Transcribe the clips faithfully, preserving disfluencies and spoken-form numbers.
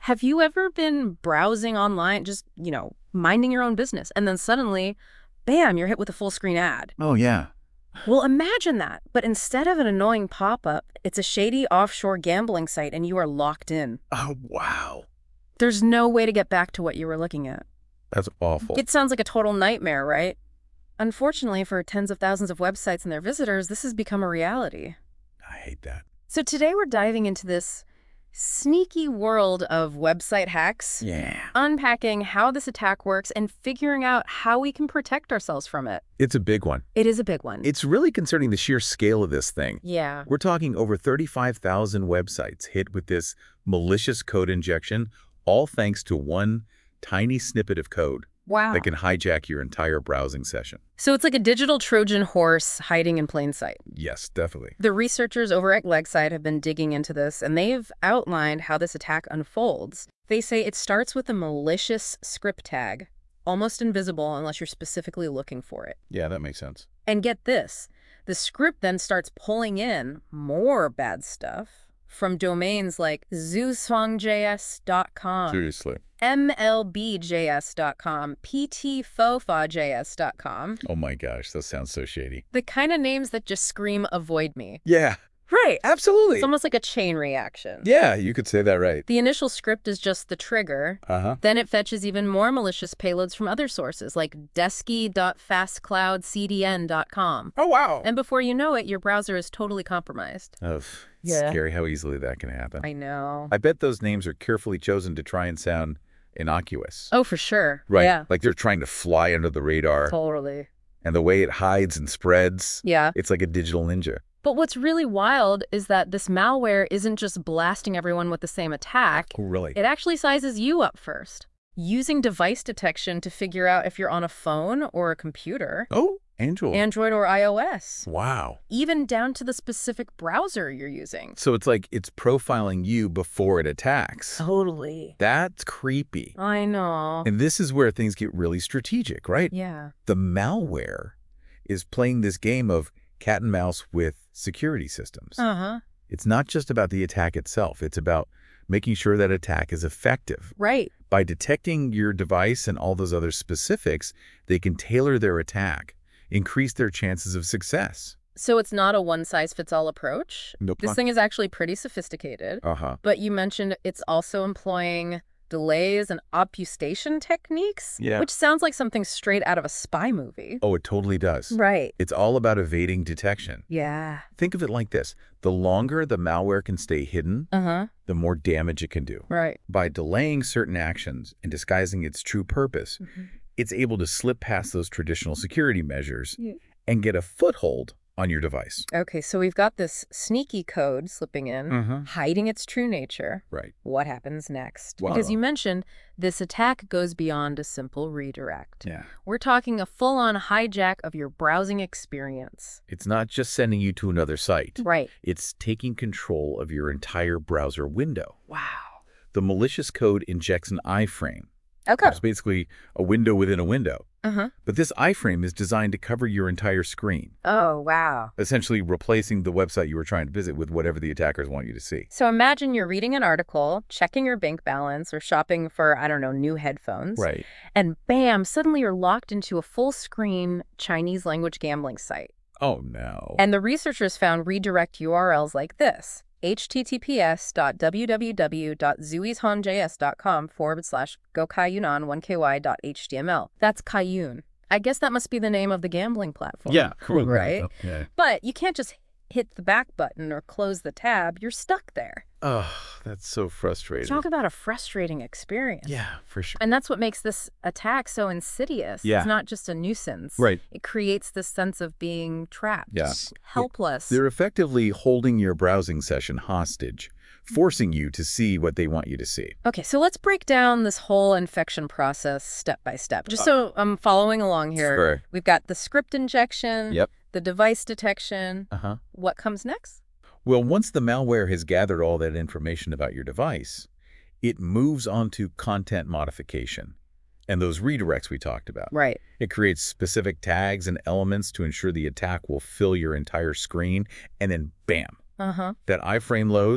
Have you ever been browsing online, just, you know, minding your own business, and then suddenly, bam, you're hit with a full screen ad? Oh, yeah. Well, imagine that. But instead of an annoying pop-up, it's a shady offshore gambling site and you are locked in. Oh, wow. There's no way to get back to what you were looking at. That's awful. It sounds like a total nightmare, right? Unfortunately, for tens of thousands of websites and their visitors, this has become a reality. I hate that. So today we're diving into this sneaky world of website hacks, Yeah. unpacking how this attack works and figuring out how we can protect ourselves from it. It's a big one. It is a big one. It's really concerning the sheer scale of this thing. Yeah. We're talking over thirty-five thousand websites hit with this malicious code injection, all thanks to one tiny snippet of code Wow. that can hijack your entire browsing session. So it's like a digital Trojan horse hiding in plain sight. Yes, definitely. The researchers over at Leggside have been digging into this, and they've outlined how this attack unfolds. They say it starts with a malicious script tag, almost invisible unless you're specifically looking for it. Yeah, that makes sense. And get this, the script then starts pulling in more bad stuff from domains like zooshongJS dot com, Seriously. M L B J S dot com, P T Fofa J S dot com. Oh my gosh, that sounds so shady. The kind of names that just scream avoid me. Yeah, Right. absolutely. It's almost like a chain reaction. Yeah, you could say that right. The initial script is just the trigger. Uh-huh. Then it fetches even more malicious payloads from other sources like desky dot fast cloud C D N dot com. Oh, wow. And before you know it, your browser is totally compromised. Oh, Yeah. scary how easily that can happen. I know. I bet those names are carefully chosen to try and sound innocuous. Oh, for sure. Right. Yeah. Like they're trying to fly under the radar. Totally. And the way it hides and spreads, Yeah. it's like a digital ninja. But what's really wild is that this malware isn't just blasting everyone with the same attack. Oh, really? It actually sizes you up first, using device detection to figure out if you're on a phone or a computer, Oh, Android. Android or iOS, Wow. even down to the specific browser you're using. So it's like it's profiling you before it attacks. Totally. That's creepy. I know. And this is where things get really strategic, right? Yeah. The malware is playing this game of cat and mouse with security systems. Uh-huh. It's not just about the attack itself. It's about making sure that attack is effective. Right. By detecting your device and all those other specifics, they can tailor their attack, increase their chances of success. So it's not a one-size-fits-all approach. Nope. This thing is actually pretty sophisticated. Uh-huh. But you mentioned it's also employing delays and obfuscation techniques, Yeah. which sounds like something straight out of a spy movie. Oh, it totally does. Right. It's all about evading detection. Yeah. Think of it like this. The longer the malware can stay hidden, Uh-huh. the more damage it can do. Right. By delaying certain actions and disguising its true purpose, Mm-hmm. it's able to slip past those traditional security measures Yeah. and get a foothold on your device. Okay, so we've got this sneaky code slipping in, Mm-hmm. hiding its true nature. Right. What happens next? Wow. Because you mentioned this attack goes beyond a simple redirect. Yeah. We're talking a full-on hijack of your browsing experience. It's not just sending you to another site. Right. It's taking control of your entire browser window. Wow. The malicious code injects an iframe. Okay. It's basically a window within a window. Uh-huh. But this iframe is designed to cover your entire screen, Oh, wow. essentially replacing the website you were trying to visit with whatever the attackers want you to see. So imagine you're reading an article, checking your bank balance, or shopping for, I don't know, new headphones. Right. And bam, suddenly you're locked into a full-screen Chinese language gambling site. Oh, no. And the researchers found redirect U R Ls like this: https dot www dot zooishongJS.com forward slash gokayunan1ky dot html. That's Kayun. I guess that must be the name of the gambling platform. Yeah. Cool. Right? Yeah. But you can't just hit the back button or close the tab. You're stuck there. Oh, that's so frustrating. Talk about a frustrating experience. Yeah, for sure. And that's what makes this attack so insidious. Yeah. It's not just a nuisance. Right. It creates this sense of being trapped. Yeah. Helpless. They're effectively holding your browsing session hostage, forcing you to see what they want you to see. Okay, so let's break down this whole infection process step by step. Just so I'm following along here. Sure. We've got the script injection, Yep. the device detection. Uh-huh. What comes next? Well, once the malware has gathered all that information about your device, it moves on to content modification and those redirects we talked about. Right. It creates specific tags and elements to ensure the attack will fill your entire screen, and then bam, Uh-huh. that iframe loads,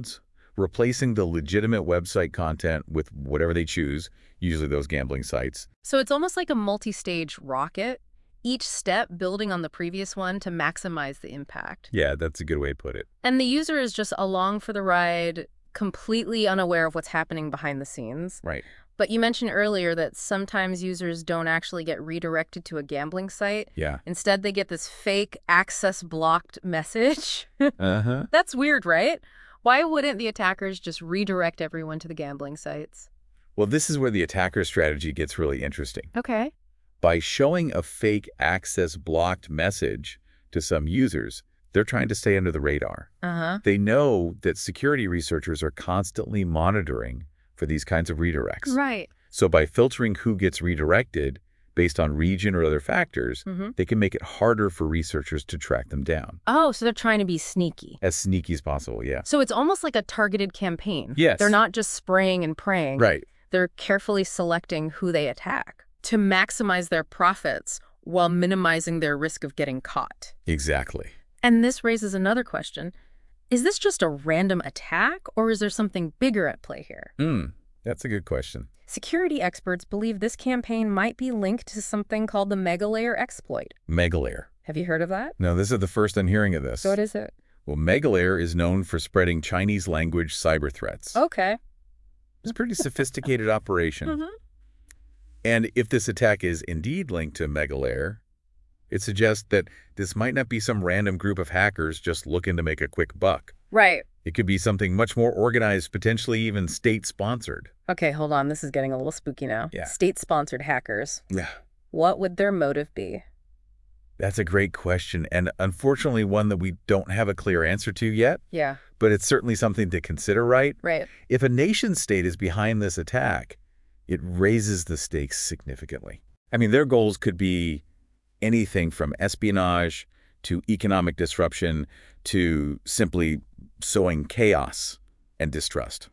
replacing the legitimate website content with whatever they choose, usually those gambling sites. So it's almost like a multi-stage rocket, each step building on the previous one to maximize the impact. Yeah, that's a good way to put it. And the user is just along for the ride, completely unaware of what's happening behind the scenes. Right. But you mentioned earlier that sometimes users don't actually get redirected to a gambling site. Yeah. Instead, they get this fake access blocked message. Uh-huh. That's weird, right? Why wouldn't the attackers just redirect everyone to the gambling sites? Well, this is where the attacker strategy gets really interesting. Okay. By showing a fake access blocked message to some users, they're trying to stay under the radar. Uh-huh. They know that security researchers are constantly monitoring for these kinds of redirects. Right. So by filtering who gets redirected based on region or other factors, Mm-hmm. they can make it harder for researchers to track them down. Oh, so they're trying to be sneaky. As sneaky as possible, yeah. So it's almost like a targeted campaign. Yes. They're not just spraying and praying. Right. They're carefully selecting who they attack to maximize their profits while minimizing their risk of getting caught. Exactly. And this raises another question. Is this just a random attack, or is there something bigger at play here? Hmm. That's a good question. Security experts believe this campaign might be linked to something called the Megalayer exploit. Megalayer. Have you heard of that? No, this is the first I'm hearing of this. So what is it? Well, Megalayer is known for spreading Chinese language cyber threats. Okay. It's a pretty sophisticated operation. Mm-hmm. And if this attack is indeed linked to Megalayer, it suggests that this might not be some random group of hackers just looking to make a quick buck. Right. It could be something much more organized, potentially even state-sponsored. Okay, hold on. This is getting a little spooky now. Yeah. State-sponsored hackers. Yeah. What would their motive be? That's a great question, and unfortunately one that we don't have a clear answer to yet, Yeah. but it's certainly something to consider, right? Right. If a nation-state is behind this attack, it raises the stakes significantly. I mean, their goals could be anything from espionage to economic disruption to simply sowing chaos and distrust.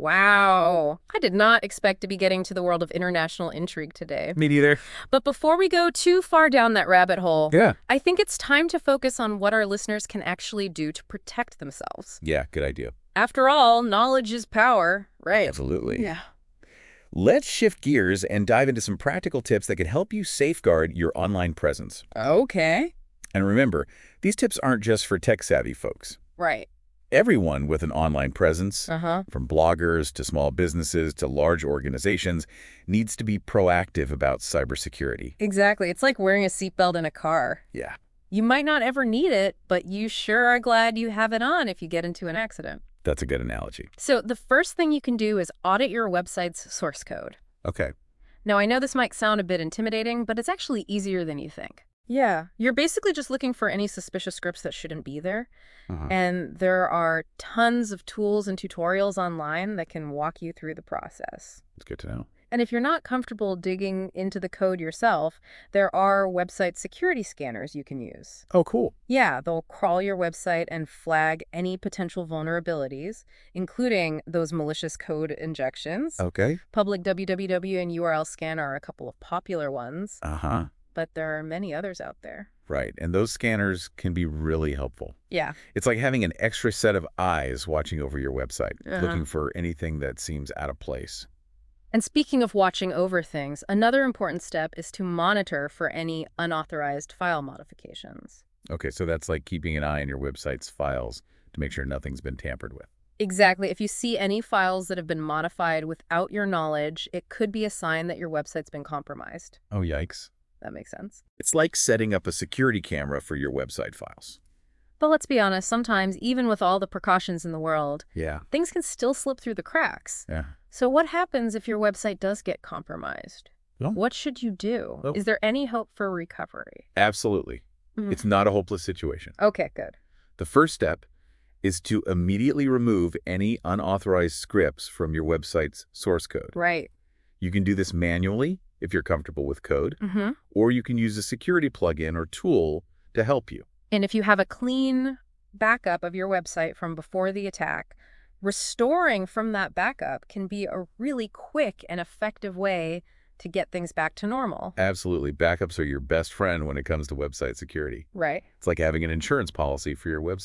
Wow. I did not expect to be getting to the world of international intrigue today. Me neither. But before we go too far down that rabbit hole, Yeah. I think it's time to focus on what our listeners can actually do to protect themselves. Yeah, good idea. After all, knowledge is power, right? Absolutely. Yeah. Let's shift gears and dive into some practical tips that can help you safeguard your online presence. Okay. And remember, these tips aren't just for tech-savvy folks. Right. Everyone with an online presence, Uh-huh. from bloggers to small businesses to large organizations, needs to be proactive about cybersecurity. Exactly. It's like wearing a seatbelt in a car. Yeah. You might not ever need it, but you sure are glad you have it on if you get into an accident. That's a good analogy. So the first thing you can do is audit your website's source code. Okay. Now, I know this might sound a bit intimidating, but it's actually easier than you think. Yeah. You're basically just looking for any suspicious scripts that shouldn't be there. Uh-huh. And there are tons of tools and tutorials online that can walk you through the process. It's good to know. And if you're not comfortable digging into the code yourself, there are website security scanners you can use. Oh, cool. Yeah, they'll crawl your website and flag any potential vulnerabilities, including those malicious code injections. Okay. Public W W W and U R L scan are a couple of popular ones, Uh-huh. but there are many others out there. Right. And those scanners can be really helpful. Yeah. It's like having an extra set of eyes watching over your website, Uh-huh. looking for anything that seems out of place. And speaking of watching over things, another important step is to monitor for any unauthorized file modifications. Okay, so that's like keeping an eye on your website's files to make sure nothing's been tampered with. Exactly. If you see any files that have been modified without your knowledge, it could be a sign that your website's been compromised. Oh, yikes. That makes sense. It's like setting up a security camera for your website files. But let's be honest, sometimes, even with all the precautions in the world, Yeah. things can still slip through the cracks. Yeah. So what happens if your website does get compromised? Well- What should you do? Well- Is there any hope for recovery? Absolutely. Mhm. It's not a hopeless situation. Okay, good. The first step is to immediately remove any unauthorized scripts from your website's source code. Right. You can do this manually if you're comfortable with code, Mm-hmm. or you can use a security plugin or tool to help you. And if you have a clean backup of your website from before the attack, restoring from that backup can be a really quick and effective way to get things back to normal. Absolutely. Backups are your best friend when it comes to website security. Right. It's like having an insurance policy for your website.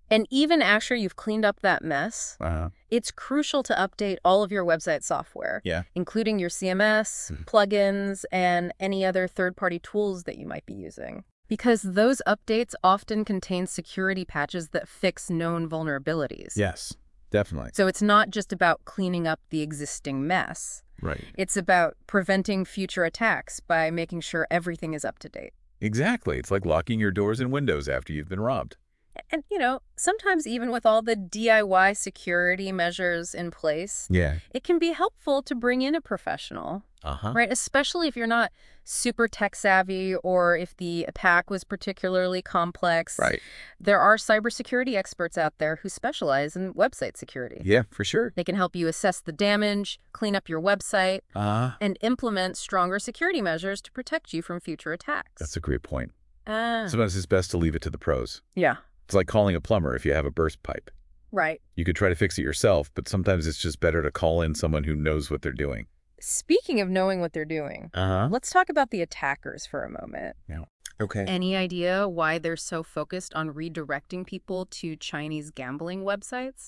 And even after you've cleaned up that mess, Uh-huh. it's crucial to update all of your website software, Yeah. including your C M S, Mhm. plugins, and any other third-party tools that you might be using. Because those updates often contain security patches that fix known vulnerabilities. Yes, definitely. So it's not just about cleaning up the existing mess. Right. It's about preventing future attacks by making sure everything is up to date. Exactly. It's like locking your doors and windows after you've been robbed. And, you know, sometimes even with all the D I Y security measures in place, Yeah. it can be helpful to bring in a professional, Uh-huh. right? Especially if you're not super tech savvy or if the attack was particularly complex. Right. There are cybersecurity experts out there who specialize in website security. Yeah, for sure. They can help you assess the damage, clean up your website, Uh-huh. and implement stronger security measures to protect you from future attacks. That's a great point. Ah. Sometimes it's best to leave it to the pros. Yeah, It's like calling a plumber if you have a burst pipe. right. You could try to fix it yourself, but sometimes it's just better to call in someone who knows what they're doing. Speaking of knowing what they're doing, Uh-huh. let's talk about the attackers for a moment. Okay. Any idea why they're so focused on redirecting people to Chinese gambling websites?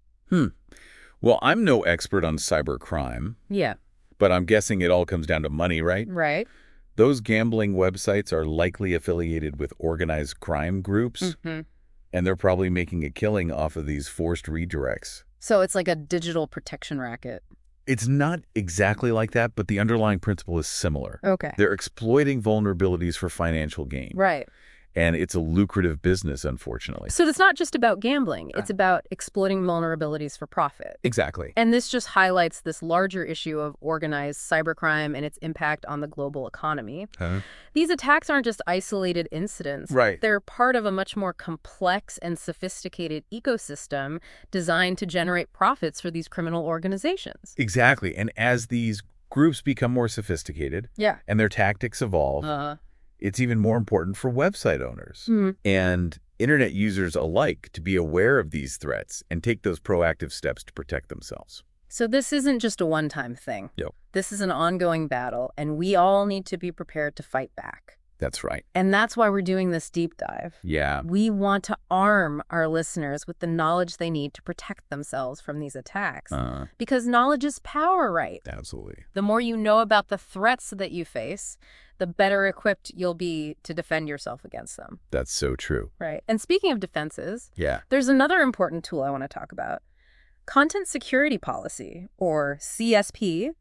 Well, I'm no expert on cybercrime, Yeah, but I'm guessing it all comes down to money, right? right. Those gambling websites are likely affiliated with organized crime groups, Mm-hmm. and they're probably making a killing off of these forced redirects. So it's like a digital protection racket. It's not exactly like that, but the underlying principle is similar. Okay. They're exploiting vulnerabilities for financial gain, Right. and it's a lucrative business, unfortunately. So it's not just about gambling. It's about exploiting vulnerabilities for profit. Exactly. And this just highlights this larger issue of organized cybercrime and its impact on the global economy. Huh? These attacks aren't just isolated incidents. Right. They're part of a much more complex and sophisticated ecosystem designed to generate profits for these criminal organizations. Exactly. And as these groups become more sophisticated Yeah. and their tactics evolve, Uh, it's even more important for website owners hmm. and internet users alike to be aware of these threats and take those proactive steps to protect themselves. So this isn't just a one-time thing. Yep. This is an ongoing battle, and we all need to be prepared to fight back. That's right. And that's why we're doing this deep dive. Yeah. We want to arm our listeners with the knowledge they need to protect themselves from these attacks. Uh, Because knowledge is power, right? absolutely. The more you know about the threats that you face, the better equipped you'll be to defend yourself against them, That's so true. right? And speaking of defenses, Yeah. there's another important tool I want to talk about. Content Security Policy, or C S P.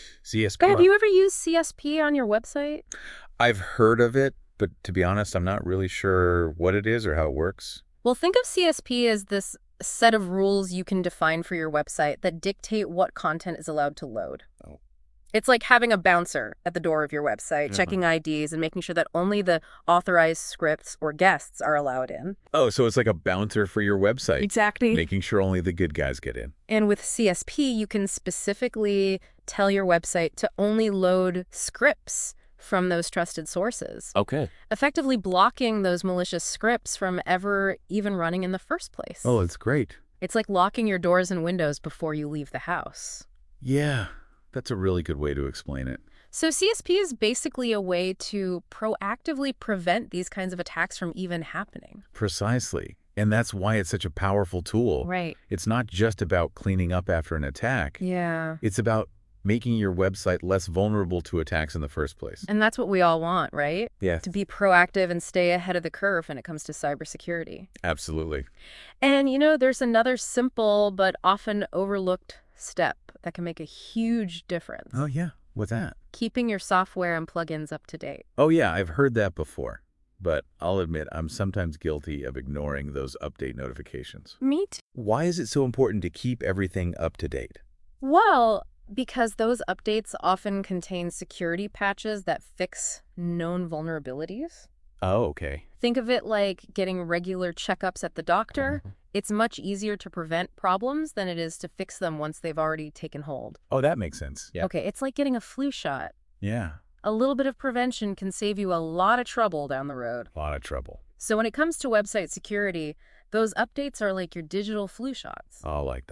C S P. Have you ever used C S P on your website? I've heard of it, but to be honest, I'm not really sure what it is or how it works. Well, think of C S P as this set of rules you can define for your website that dictate what content is allowed to load. Oh. It's like having a bouncer at the door of your website, Mhm. checking I Ds and making sure that only the authorized scripts or guests are allowed in. Oh, so it's like a bouncer for your website, Exactly. making sure only the good guys get in. And with C S P, you can specifically tell your website to only load scripts from those trusted sources, Okay. effectively blocking those malicious scripts from ever even running in the first place. Oh, it's great. It's like locking your doors and windows before you leave the house. Yeah, that's a really good way to explain it. So C S P is basically a way to proactively prevent these kinds of attacks from even happening. Precisely. And that's why it's such a powerful tool. Right. It's not just about cleaning up after an attack. Yeah. It's about making your website less vulnerable to attacks in the first place. And that's what we all want, right? Yeah, To be proactive and stay ahead of the curve when it comes to cybersecurity. absolutely. And, you know, there's another simple but often overlooked step that can make a huge difference. Oh, yeah. What's that? Keeping your software and plugins up to date. Oh, yeah, I've heard that before. But I'll admit I'm sometimes guilty of ignoring those update notifications. Me too. Why is it so important to keep everything up to date? Well, because those updates often contain security patches that fix known vulnerabilities. Oh, okay. Think of it like getting regular checkups at the doctor. It's much easier to prevent problems than it is to fix them once they've already taken hold. Oh, that makes sense. Yeah. Okay, it's like getting a flu shot. Yeah. A little bit of prevention can save you a lot of trouble down the road. A lot of trouble. So when it comes to website security, those updates are like your digital flu shots. Oh, like that.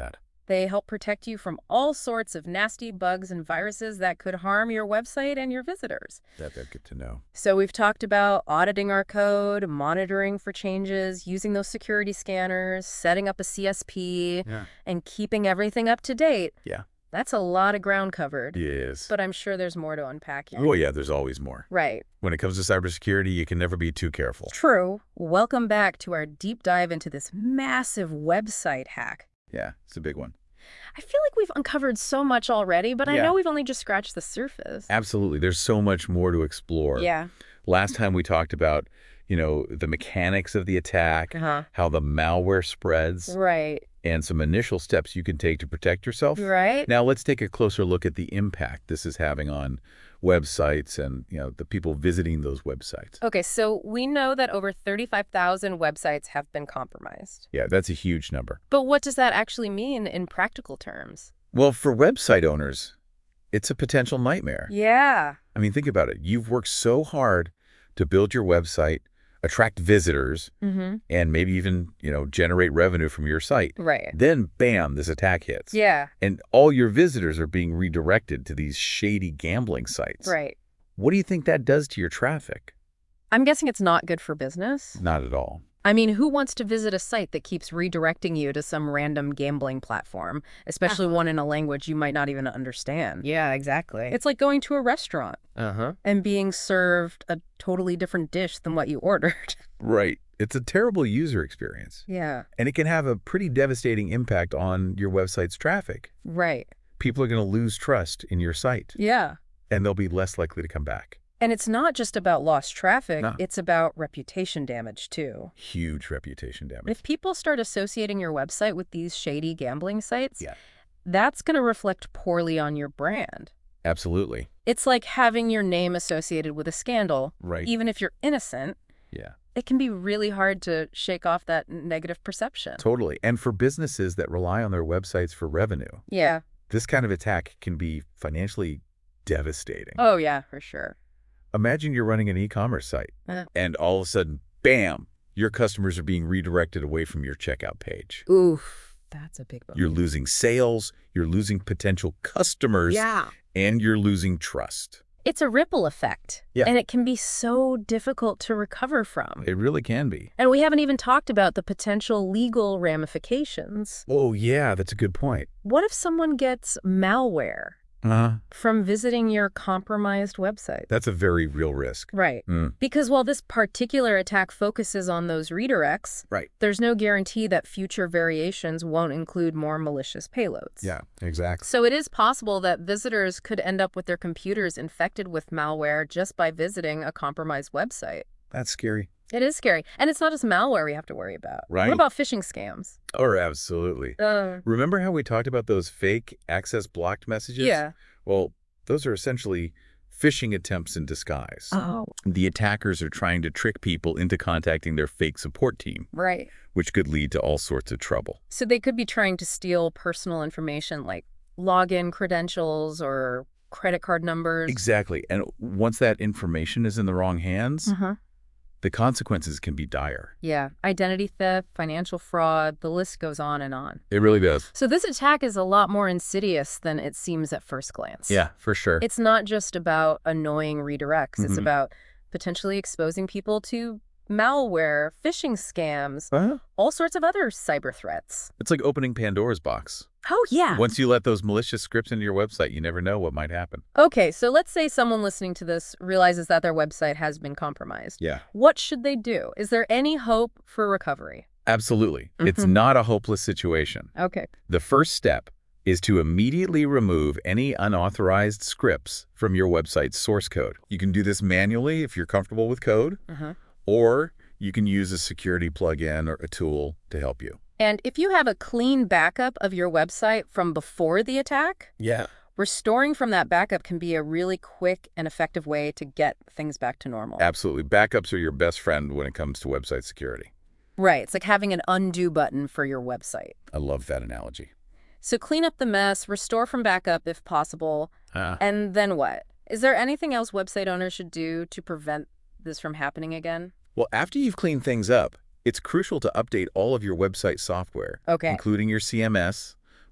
They help protect you from all sorts of nasty bugs and viruses that could harm your website and your visitors. That, that's good to know. So we've talked about auditing our code, monitoring for changes, using those security scanners, setting up a C S P, Yeah. and keeping everything up to date. Yeah. That's a lot of ground covered. Yes. But I'm sure there's more to unpack here. Oh, yeah, there's always more. Right. When it comes to cybersecurity, you can never be too careful. True. Welcome back to our deep dive into this massive website hack. Yeah, it's a big one. I feel like we've uncovered so much already, but I Yeah. know we've only just scratched the surface. Absolutely. There's so much more to explore. Yeah. Last time we talked about, you know, the mechanics of the attack, Uh-huh. how the malware spreads, Right. and some initial steps you can take to protect yourself. Right. Now let's take a closer look at the impact this is having on websites and, you know, the people visiting those websites. Okay, so we know that over thirty-five thousand websites have been compromised. Yeah, that's a huge number. But what does that actually mean in practical terms? Well, for website owners, it's a potential nightmare. Yeah. I mean, think about it. You've worked so hard to build your website, attract visitors, Mm-hmm. and maybe even, you know, generate revenue from your site. Right. Then, bam, this attack hits. Yeah. And all your visitors are being redirected to these shady gambling sites. Right. What do you think that does to your traffic? I'm guessing it's not good for business. Not at all. I mean, who wants to visit a site that keeps redirecting you to some random gambling platform, especially one in a language you might not even understand? Yeah, exactly. It's like going to a restaurant Uh-huh. and being served a totally different dish than what you ordered. Right. It's a terrible user experience. Yeah. And it can have a pretty devastating impact on your website's traffic. Right. People are going to lose trust in your site, Yeah. and they'll be less likely to come back. And it's not just about lost traffic, No. it's about reputation damage, too. Huge reputation damage. If people start associating your website with these shady gambling sites, Yeah. that's going to reflect poorly on your brand. Absolutely. It's like having your name associated with a scandal. Right. Even if you're innocent, Yeah. it can be really hard to shake off that negative perception. Totally. And for businesses that rely on their websites for revenue, Yeah. this kind of attack can be financially devastating. Oh, yeah, for sure. Imagine you're running an e-commerce site, Uh. and all of a sudden, bam, your customers are being redirected away from your checkout page. Oof. That's a big bummer. You're losing sales, you're losing potential customers, Yeah. and you're losing trust. It's a ripple effect. Yeah. And it can be so difficult to recover from. It really can be. And we haven't even talked about the potential legal ramifications. Oh, yeah, that's a good point. What if someone gets malware Uh-huh. from visiting your compromised website? That's a very real risk. Right. Mm. Because while this particular attack focuses on those redirects, Right. there's no guarantee that future variations won't include more malicious payloads. Yeah, exactly. So it is possible that visitors could end up with their computers infected with malware just by visiting a compromised website. That's scary. It is scary. And it's not just malware we have to worry about. Right. What about phishing scams? Oh, absolutely. Uh, Remember how we talked about those fake access blocked messages? yeah. Well, those are essentially phishing attempts in disguise. Oh, The attackers are trying to trick people into contacting their fake support team, right. which could lead to all sorts of trouble. So they could be trying to steal personal information like login credentials or credit card numbers. Exactly. And once that information is in the wrong hands, Uh-huh. the consequences can be dire. Yeah. Identity theft, financial fraud, the list goes on and on. It really does. So this attack is a lot more insidious than it seems at first glance. Yeah, for sure. It's not just about annoying redirects. It's Mhm. about potentially exposing people to malware, phishing scams, Huh? all sorts of other cyber threats. It's like opening Pandora's box. Oh, yeah. Once you let those malicious scripts into your website, you never know what might happen. Okay, so let's say someone listening to this realizes that their website has been compromised. Yeah. What should they do? Is there any hope for recovery? Absolutely. It's Mhm. not a hopeless situation. Okay. The first step is to immediately remove any unauthorized scripts from your website's source code. You can do this manually if you're comfortable with code, Uh-huh. or you can use a security plugin or a tool to help you. And if you have a clean backup of your website from before the attack, Yeah. restoring from that backup can be a really quick and effective way to get things back to normal. Absolutely. Backups are your best friend when it comes to website security. Right. It's like having an undo button for your website. I love that analogy. So clean up the mess, restore from backup if possible, Uh, and then what? Is there anything else website owners should do to prevent this from happening again? well, after you've cleaned things up, it's crucial to update all of your website software, Okay. including your C M S,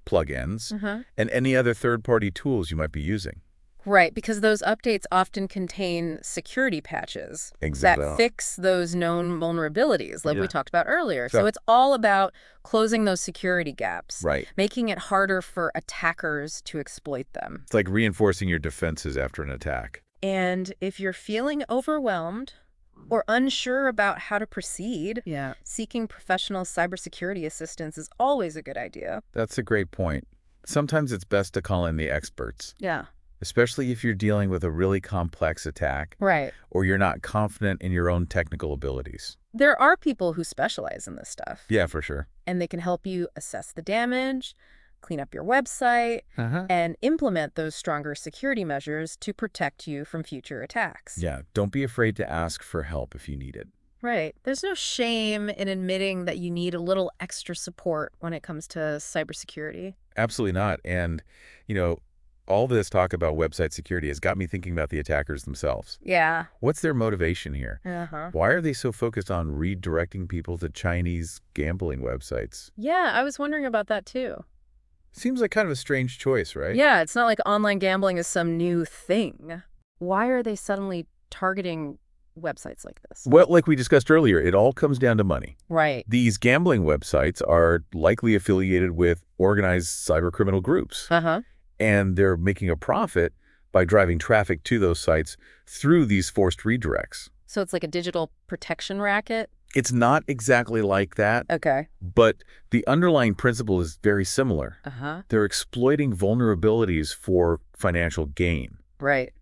plugins, Uh-huh. and any other third-party tools you might be using. Right, because those updates often contain security patches Exactly. that fix those known vulnerabilities, like Yeah. we talked about earlier. Sure. So it's all about closing those security gaps, Right. making it harder for attackers to exploit them. It's like reinforcing your defenses after an attack. And if you're feeling overwhelmed or unsure about how to proceed, Yeah. seeking professional cybersecurity assistance is always a good idea. That's a great point. Sometimes it's best to call in the experts, Yeah. especially if you're dealing with a really complex attack Right. or you're not confident in your own technical abilities. There are people who specialize in this stuff. Yeah, for sure. And they can help you assess the damage, clean up your website, Uh-huh. and implement those stronger security measures to protect you from future attacks. Yeah, don't be afraid to ask for help if you need it. Right. There's no shame in admitting that you need a little extra support when it comes to cybersecurity. Absolutely not. And, you know, all this talk about website security has got me thinking about the attackers themselves. Yeah. What's their motivation here? Uh-huh. Why are they so focused on redirecting people to Chinese gambling websites? Yeah, I was wondering about that too. Seems like kind of a strange choice, right? Yeah, it's not like online gambling is some new thing. Why are they suddenly targeting websites like this? Well, like we discussed earlier, it all comes down to money. Right. These gambling websites are likely affiliated with organized cybercriminal groups, Uh-huh. and they're making a profit by driving traffic to those sites through these forced redirects. So it's like a digital protection racket? It's not exactly like that, Okay. but the underlying principle is very similar. Uh-huh. They're exploiting vulnerabilities for financial gain, Right.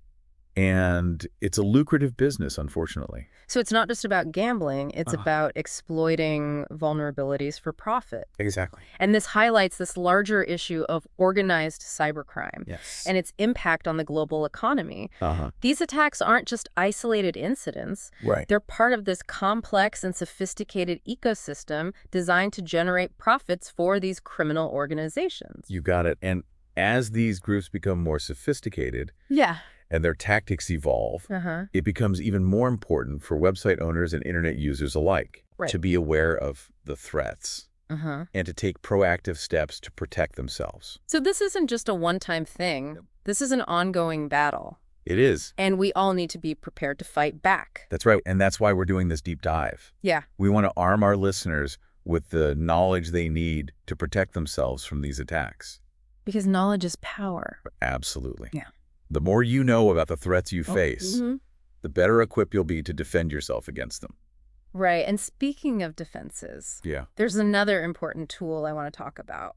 and it's a lucrative business, unfortunately. So it's not just about gambling, it's Uh-huh. about exploiting vulnerabilities for profit. Exactly. And this highlights this larger issue of organized cybercrime Yes. and its impact on the global economy. Uh-huh. These attacks aren't just isolated incidents. Right. They're part of this complex and sophisticated ecosystem designed to generate profits for these criminal organizations. You got it. And as these groups become more sophisticated Yeah. and their tactics evolve, Uh-huh. it becomes even more important for website owners and internet users alike Right. to be aware of the threats Uh-huh. and to take proactive steps to protect themselves. So this isn't just a one-time thing. This is an ongoing battle. It is. And we all need to be prepared to fight back. That's right. And that's why we're doing this deep dive. Yeah. We want to arm our listeners with the knowledge they need to protect themselves from these attacks. Because knowledge is power. Absolutely. Yeah. The more you know about the threats you face, Mm-hmm. the better equipped you'll be to defend yourself against them. Right. And speaking of defenses, Yeah. there's another important tool I want to talk about.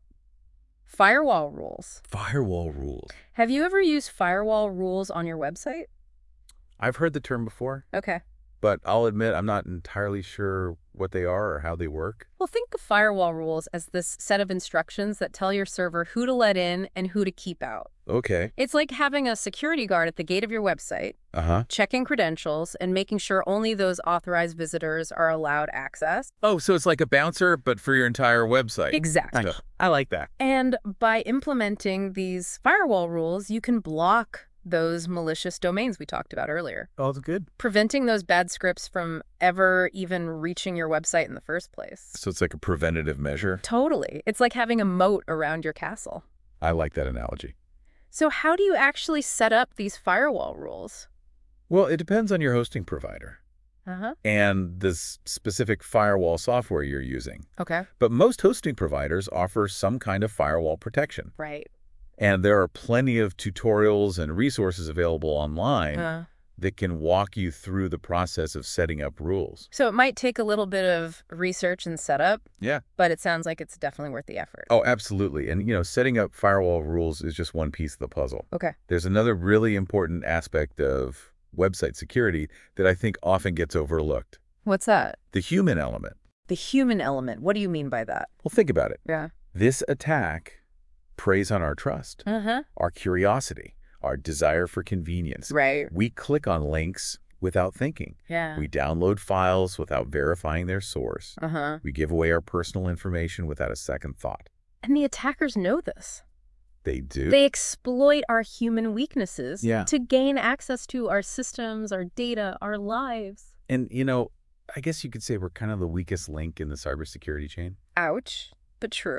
Firewall rules. Firewall rules. Have you ever used firewall rules on your website? I've heard the term before, Okay. but I'll admit I'm not entirely sure what they are or how they work. Well, think of firewall rules as this set of instructions that tell your server who to let in and who to keep out. Okay. It's like having a security guard at the gate of your website, Uh-huh. checking credentials, and making sure only those authorized visitors are allowed access. Oh, so it's like a bouncer, but for your entire website. Exactly. Ugh. I like that. And by implementing these firewall rules, you can block those malicious domains we talked about earlier, Oh, it's good. preventing those bad scripts from ever even reaching your website in the first place. So it's like a preventative measure. Totally. It's like having a moat around your castle. I like that analogy. So how do you actually set up these firewall rules? Well, it depends on your hosting provider Uh-huh. and the s- specific firewall software you're using. Okay. But most hosting providers offer some kind of firewall protection. Right. And there are plenty of tutorials and resources available online Uh, that can walk you through the process of setting up rules. so it might take a little bit of research and setup, Yeah. but it sounds like it's definitely worth the effort. Oh, absolutely. And, you know, setting up firewall rules is just one piece of the puzzle. Okay. There's another really important aspect of website security that I think often gets overlooked. What's that? The human element. The human element. What do you mean by that? Well, think about it. Yeah. This attack preys on our trust, Uh-huh. our curiosity, our desire for convenience. Right. We click on links without thinking. Yeah. We download files without verifying their source. Uh-huh. We give away our personal information without a second thought. And the attackers know this. They do. They exploit our human weaknesses Yeah. to gain access to our systems, our data, our lives. And, you know, I guess you could say we're kind of the weakest link in the cybersecurity chain. Ouch, but true.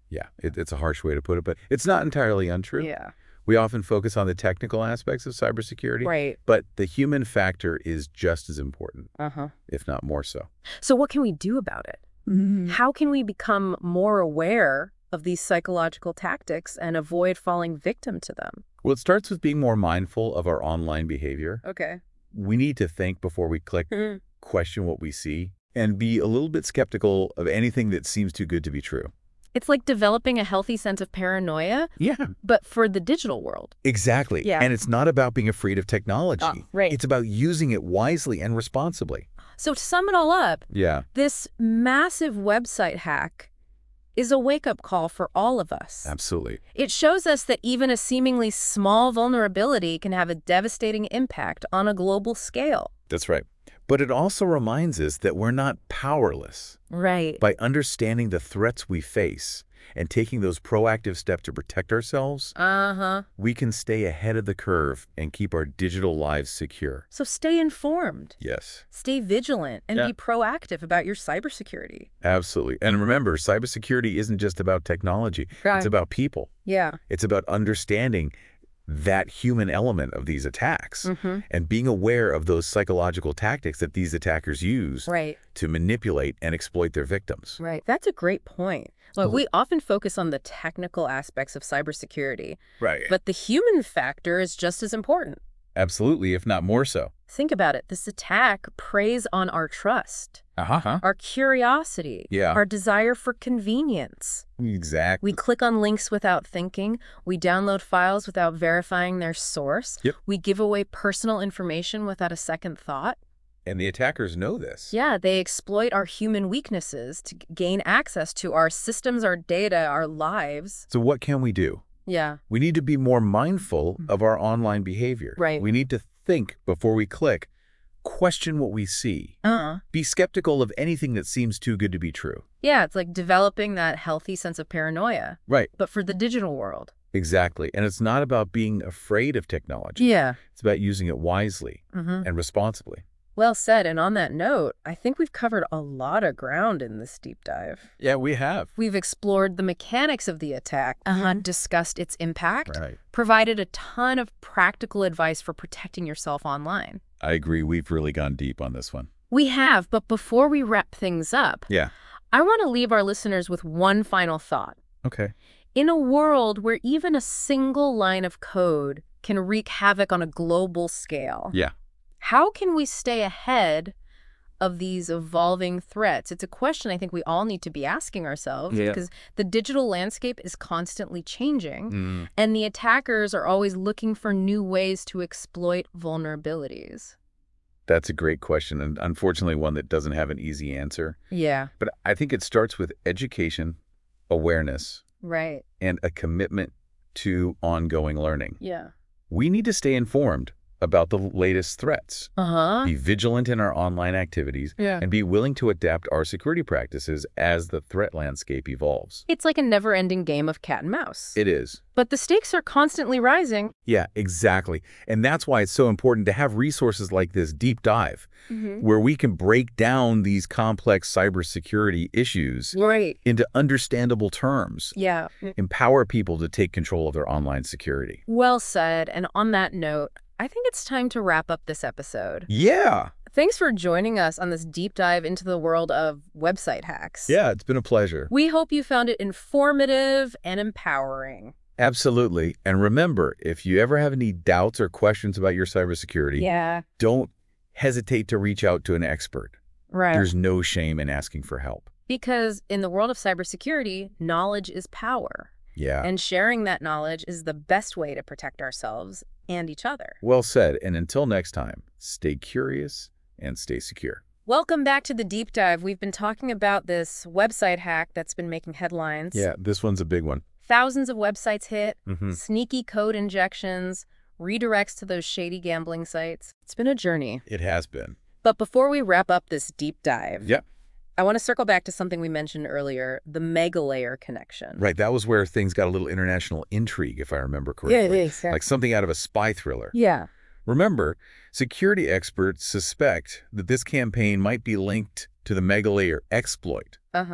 Yeah, it, it's a harsh way to put it, but it's not entirely untrue. Yeah. We often focus on the technical aspects of cybersecurity, Right. but the human factor is just as important, Uh-huh. if not more so. So what can we do about it? Mhm. How can we become more aware of these psychological tactics and avoid falling victim to them? Well, it starts with being more mindful of our online behavior. Okay. We need to think before we click, question what we see, and be a little bit skeptical of anything that seems too good to be true. It's like developing a healthy sense of paranoia, Yeah, but for the digital world. exactly. Yeah. And it's not about being afraid of technology. Ah, right. It's about using it wisely and responsibly. So to sum it all up, Yeah, this massive website hack is a wake-up call for all of us. absolutely. It shows us that even a seemingly small vulnerability can have a devastating impact on a global scale. That's right. But it also reminds us that we're not powerless. Right. By understanding the threats we face and taking those proactive steps to protect ourselves, Uh-huh. we can stay ahead of the curve and keep our digital lives secure. So stay informed, Yes, stay vigilant, and Yeah. be proactive about your cybersecurity. absolutely. And remember, cybersecurity isn't just about technology. Right. It's about people. Yeah. It's about understanding that human element of these attacks Mm-hmm. and being aware of those psychological tactics that these attackers use Right. to manipulate and exploit their victims. Right. That's a great point. Look, Oh. we often focus on the technical aspects of cybersecurity, Right. but the human factor is just as important. Absolutely, if not more so. Think about it. This attack preys on our trust, Uh-huh. our curiosity, Yeah. our desire for convenience. Exactly. We click on links without thinking. We download files without verifying their source. Yep. We give away personal information without a second thought. And the attackers know this. Yeah, they exploit our human weaknesses to g- gain access to our systems, our data, our lives. So what can we do? Yeah. We need to be more mindful of our online behavior. Right. We need to think before we click, question what we see, Uh-huh. be skeptical of anything that seems too good to be true. Yeah, it's like developing that healthy sense of paranoia, Right. but for the digital world. Exactly. And it's not about being afraid of technology. Yeah. It's about using it wisely Mm-hmm. and responsibly. Well said. And on that note, I think we've covered a lot of ground in this deep dive. Yeah, we have. We've explored the mechanics of the attack, Uh-huh. discussed its impact, Right. provided a ton of practical advice for protecting yourself online. I agree. We've really gone deep on this one. We have, but before we wrap things up, Yeah. I want to leave our listeners with one final thought. Okay. In a world where even a single line of code can wreak havoc on a global scale, Yeah. how can we stay ahead of these evolving threats? It's a question I think we all need to be asking ourselves Yeah. because the digital landscape is constantly changing Mm. and the attackers are always looking for new ways to exploit vulnerabilities. That's a great question, and unfortunately one that doesn't have an easy answer. Yeah, But I think it starts with education, awareness, right. and a commitment to ongoing learning. Yeah. We need to stay informed about the latest threats, Uh-huh. be vigilant in our online activities, Yeah. and be willing to adapt our security practices as the threat landscape evolves. It's like a never-ending game of cat and mouse. It is. But the stakes are constantly rising. Yeah, exactly. And that's why it's so important to have resources like this deep dive, Mm-hmm. where we can break down these complex cybersecurity issues Right. into understandable terms, Yeah. empower people to take control of their online security. Well said. And on that note, I think it's time to wrap up this episode. Yeah. Thanks for joining us on this deep dive into the world of website hacks. Yeah, it's been a pleasure. We hope you found it informative and empowering. Absolutely. And remember, if you ever have any doubts or questions about your cybersecurity, Yeah. don't hesitate to reach out to an expert. Right. There's no shame in asking for help. Because in the world of cybersecurity, knowledge is power. Yeah. And sharing that knowledge is the best way to protect ourselves and each other. Well said. And until next time, stay curious and stay secure. Welcome back to the deep dive. We've been talking about this website hack that's been making headlines. Yeah, this one's a big one. Thousands of websites hit, Mhm. sneaky code injections, redirects to those shady gambling sites. It's been a journey. It has been. But before we wrap up this deep dive, Yeah. I want to circle back to something we mentioned earlier, the mega layer connection. Right. That was where things got a little international intrigue, if I remember correctly. exactly. Like something out of a spy thriller. Yeah. Remember, security experts suspect that this campaign might be linked to the mega layer exploit. Uh-huh.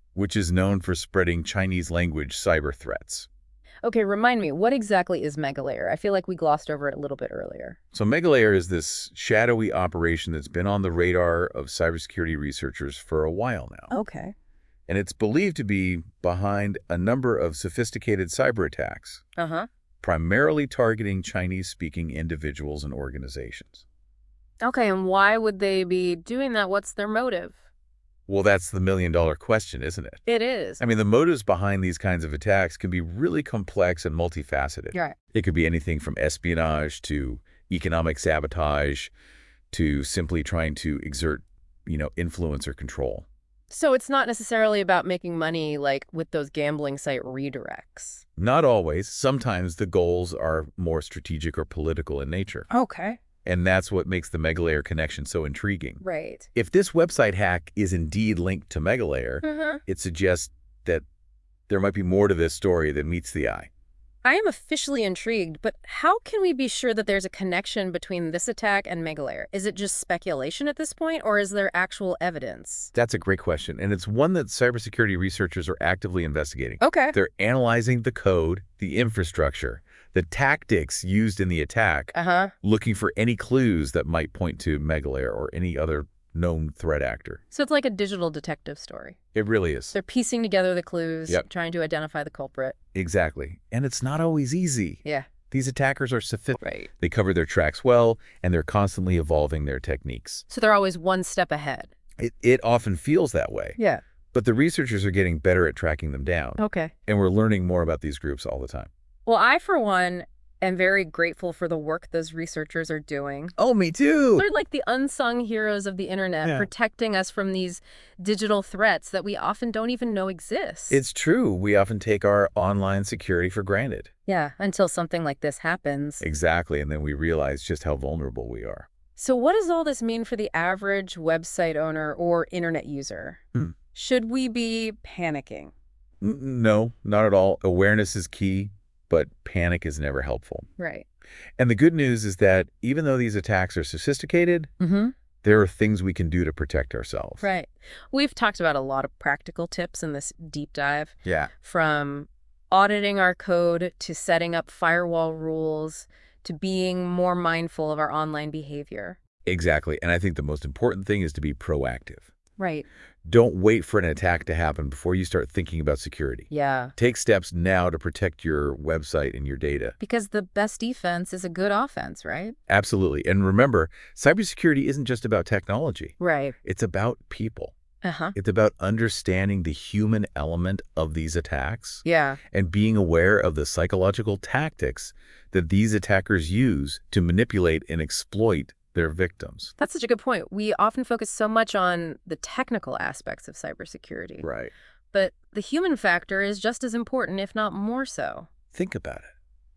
which is known for spreading Chinese language cyber threats. Okay, remind me, what exactly is MegaLayer? I feel like we glossed over it a little bit earlier. So MegaLayer is this shadowy operation that's been on the radar of cybersecurity researchers for a while now. Okay. And it's believed to be behind a number of sophisticated cyber attacks, Uh-huh. primarily targeting Chinese-speaking individuals and organizations. Okay, and why would they be doing that? What's their motive? Well, that's the million-dollar question, isn't it? It is. I mean, the motives behind these kinds of attacks can be really complex and multifaceted. Right. It could be anything from espionage to economic sabotage to simply trying to exert, you know, influence or control. So it's not necessarily about making money like with those gambling site redirects. Not always. Sometimes the goals are more strategic or political in nature. Okay. And that's what makes the MegaLayer connection so intriguing. Right. If this website hack is indeed linked to MegaLayer, Mm-hmm. it suggests that there might be more to this story than meets the eye. I am officially intrigued, but how can we be sure that there's a connection between this attack and MegaLayer? Is it just speculation at this point, or is there actual evidence? That's a great question, and it's one that cybersecurity researchers are actively investigating. Okay. They're analyzing the code, the infrastructure, the tactics used in the attack, Uh-huh. looking for any clues that might point to MegaLayer or any other known threat actor. So it's like a digital detective story. It really is. They're piecing together the clues, Yep. trying to identify the culprit. Exactly. And it's not always easy. Yeah. These attackers are sophisticated. Right. They cover their tracks well, and they're constantly evolving their techniques. So they're always one step ahead. It, it often feels that way. Yeah. But the researchers are getting better at tracking them down. Okay. And we're learning more about these groups all the time. Well, I, for one, am very grateful for the work those researchers are doing. Oh, me too. They're like the unsung heroes of the internet, Yeah. protecting us from these digital threats that we often don't even know exist. It's true. We often take our online security for granted. Yeah, until something like this happens. Exactly. And then we realize just how vulnerable we are. So what does all this mean for the average website owner or internet user? Hmm. Should we be panicking? N- No, not at all. Awareness is key, but panic is never helpful. Right. And the good news is that even though these attacks are sophisticated, Mm-hmm. there are things we can do to protect ourselves. Right. We've talked about a lot of practical tips in this deep dive, Yeah. from auditing our code to setting up firewall rules to being more mindful of our online behavior. Exactly. And I think the most important thing is to be proactive. Right. Don't wait for an attack to happen before you start thinking about security. Yeah. Take steps now to protect your website and your data. Because the best defense is a good offense, right? Absolutely. And remember, cybersecurity isn't just about technology. Right. It's about people. Uh-huh. It's about understanding the human element of these attacks Yeah. and being aware of the psychological tactics that these attackers use to manipulate and exploit their victims. That's such a good point. We often focus so much on the technical aspects of cybersecurity. Right. But the human factor is just as important, if not more so. Think about it.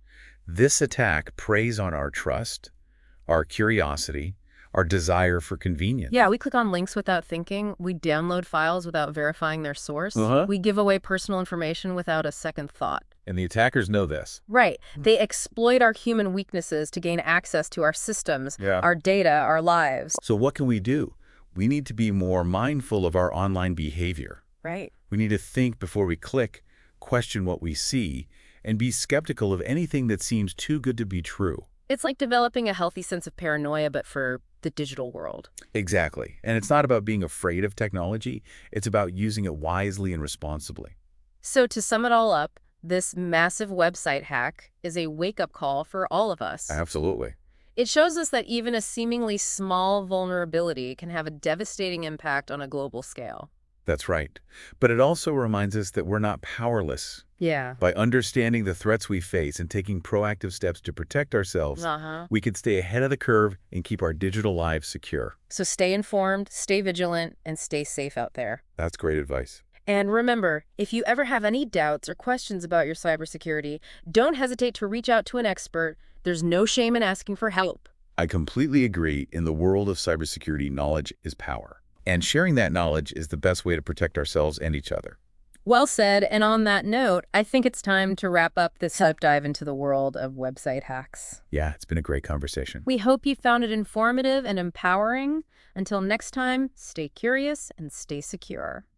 This attack preys on our trust, our curiosity, our desire for convenience. Yeah, we click on links without thinking. We download files without verifying their source. Uh-huh. We give away personal information without a second thought. And the attackers know this. Right. They exploit our human weaknesses to gain access to our systems, Yeah. our data, our lives. So what can we do? We need to be more mindful of our online behavior. Right. We need to think before we click, question what we see, and be skeptical of anything that seems too good to be true. It's like developing a healthy sense of paranoia, but for the digital world. Exactly. And it's not about being afraid of technology. It's about using it wisely and responsibly. So to sum it all up, this massive website hack is a wake-up call for all of us. Absolutely. It shows us that even a seemingly small vulnerability can have a devastating impact on a global scale. That's right. But it also reminds us that we're not powerless. Yeah. By understanding the threats we face and taking proactive steps to protect ourselves, Uh-huh. we can stay ahead of the curve and keep our digital lives secure. So stay informed, stay vigilant, and stay safe out there. That's great advice. And remember, if you ever have any doubts or questions about your cybersecurity, don't hesitate to reach out to an expert. There's no shame in asking for help. I completely agree. In the world of cybersecurity, knowledge is power. And sharing that knowledge is the best way to protect ourselves and each other. Well said. And on that note, I think it's time to wrap up this deep dive into the world of website hacks. Yeah, it's been a great conversation. We hope you found it informative and empowering. Until next time, stay curious and stay secure.